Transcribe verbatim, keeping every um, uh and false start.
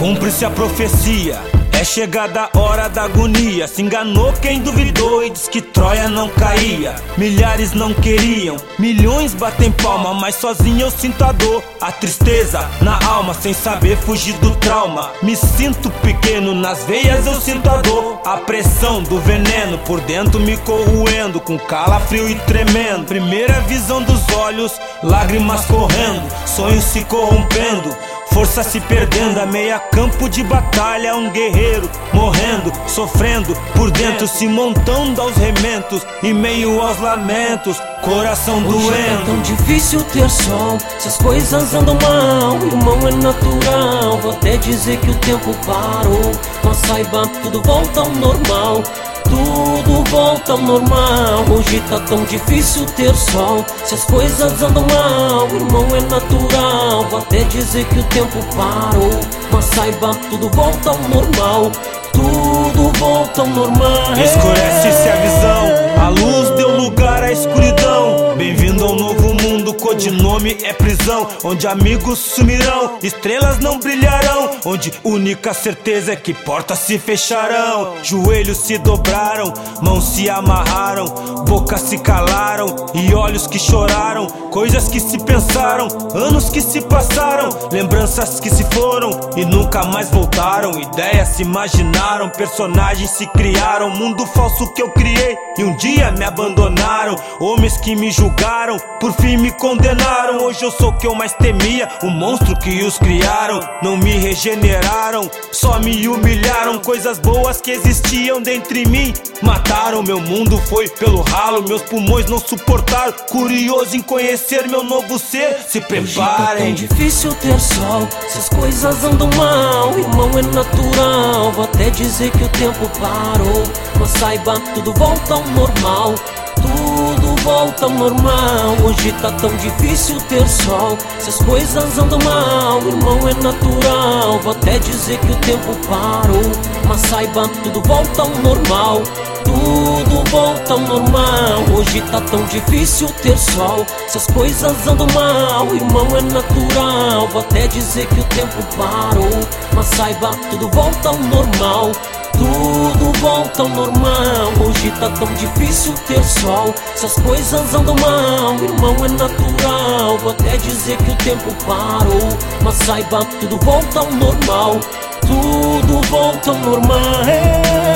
Cumpre-se a profecia, é chegada a hora da agonia. Se enganou quem duvidou e disse que Troia não caía. Milhares não queriam, milhões batem palma, mas sozinho eu sinto a dor, a tristeza na alma, sem saber fugir do trauma. Me sinto pequeno, nas veias eu sinto a dor, a pressão do veneno por dentro me corroendo, com calafrio e tremendo. Primeira visão dos olhos, lágrimas correndo, sonhos se corrompendo, força se perdendo, a meia campo de batalha, um guerreiro morrendo, sofrendo por dentro, se montando aos rementos, em meio aos lamentos, coração doendo. Hoje é tão difícil ter sol, se as coisas andam mal, irmão, é natural. Vou até dizer que o tempo parou, mas saiba, tudo volta ao normal. Tudo volta ao normal. Hoje tá tão difícil ter sol, se as coisas andam mal, irmão, é natural. Vou até dizer que o tempo parou, mas saiba, tudo volta ao normal. Tudo volta ao normal. Escurece-se a visão, a luz deu lugar à escuridão. Bem-vindo ao novo mundo, codinome é prisão, onde amigos sumirão, estrelas não brilharão, onde única certeza é que portas se fecharão. Joelhos se dobraram, mãos se amarraram, bocas se calaram e olhos que choraram. Coisas que se pensaram, anos que se passaram, lembranças que se foram e nunca mais voltaram. Ideias se imaginaram, personagens se criaram, mundo falso que eu criei e um dia me abandonaram. Homens que me julgaram, por fim me condenaram. Hoje eu sou o que eu mais temia, o monstro que os criaram. Não me regeneraram, só me humilharam. Coisas boas que existiam dentro de mim mataram. Meu mundo foi pelo ralo, meus pulmões não suportaram. Curioso em conhecer meu novo ser, se preparem. Hoje tá tão difícil ter sol, se as coisas andam mal, irmão, é natural. Vou até dizer que o tempo parou, mas saiba, tudo volta ao normal. Tudo volta ao normal. Hoje tá tão difícil ter sol, se as coisas andam mal, irmão, é natural. Vou até dizer que o tempo parou, mas saiba, tudo volta ao normal. Tudo volta ao normal. Hoje tá tão difícil ter sol, se as coisas andam mal, irmão, é natural. Vou até dizer que o tempo parou, mas saiba, tudo volta ao normal. Tudo volta ao normal. Hoje tá tão difícil ter sol, se as coisas andam mal, irmão, é natural. Vou até dizer que o tempo parou, mas saiba, tudo volta ao normal. Tudo volta ao normal.